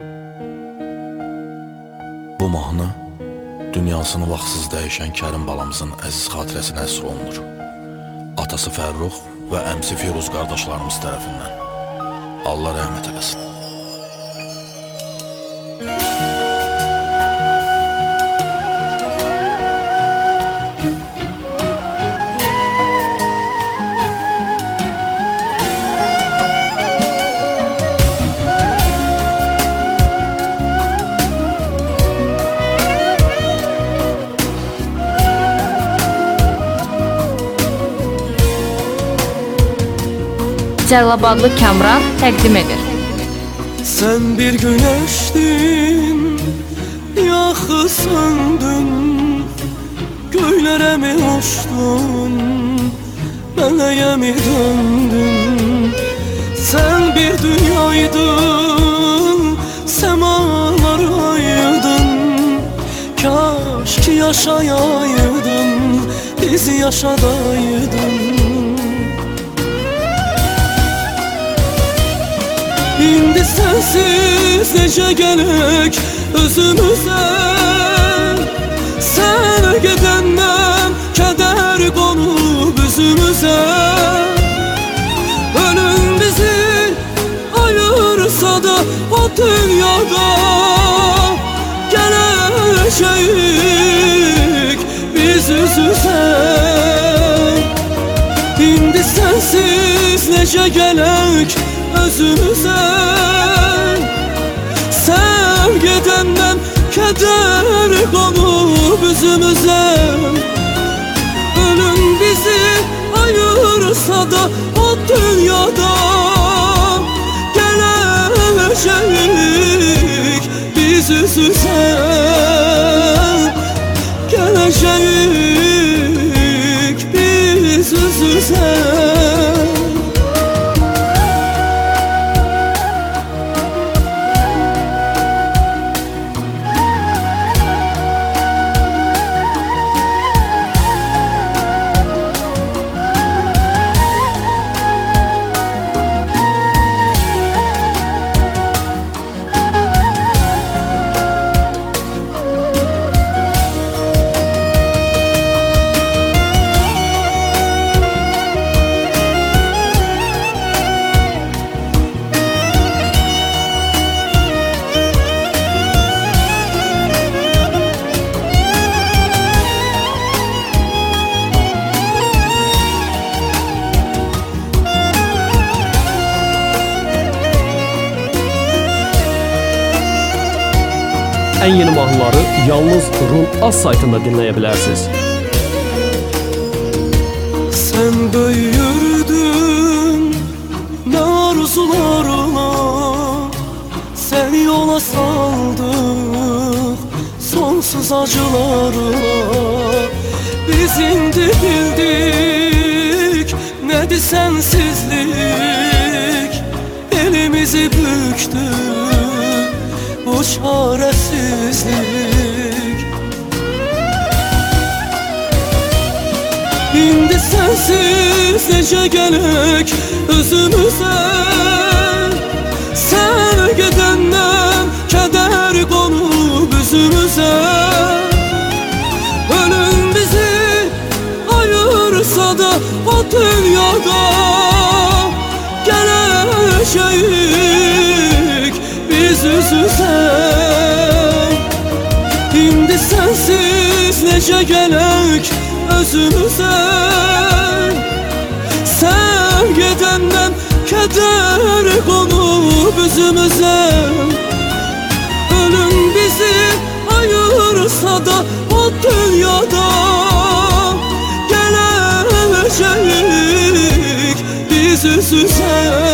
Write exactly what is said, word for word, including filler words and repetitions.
Bu mahnı dünyasını vaxtsız dəyişən Kərim balamızın əziz xatirəsinə əsr olunur. Atası Fərrux və əmsi Firuz qardaşlarımız tərəfindən. Allah rəhmət eləsin. Cəlilabadlı Kamran təqdim edir. Sen bir güneştin, yaxı söndün, göylere mi uçtun, meleğe mi döndün? Sen bir dünyaydın, semaları aydın, kaş ki yaşayaydın, biz yaşadaydın. İndi sensiz necə gələk özümüzə, sən gedəndən kədər qonub üzümüzə. Ölüm bizi ayırsa da o dünyada, gələcəyik biz üz-üzə. İndi sensiz necə gələk özümüzə, sevgidenden keder konup üzümüze. Ölüm bizi ayırsa da o dünyada, geleceğik biz üz-üzə, geleceğik biz üz-üzə. En yeni mahnıları yalnız Rum Az saytında dinleyebilirsiniz. Sen büyürdün ne arzularına, seni yola saldık sonsuz acılarına. Biz indi bildik nedir sensizlik, elimizi büktük bu çaresizlik. İndi sensiz necə gələk özümüzə, sən gedəndən kədər qonub üzümüzə. Ölüm bizi ayırsa da o dünyada, gələcəyik biz üz-üzə. İndi sensiz necə gələk özümüzə, sevgidenden keder qonub üzümüzə. Ölüm bizi ayırsa da o dünyada, gələcəyik biz üz-üzə.